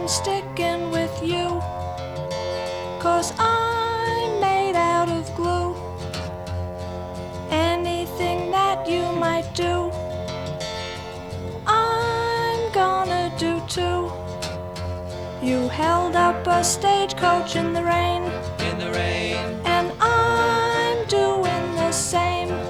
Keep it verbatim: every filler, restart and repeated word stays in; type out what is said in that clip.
I'm sticking with you, 'cause I'm made out of glue. Anything that you might do, I'm gonna do too. You held up a stagecoach in the rain, in the rain, and I'm doing the same.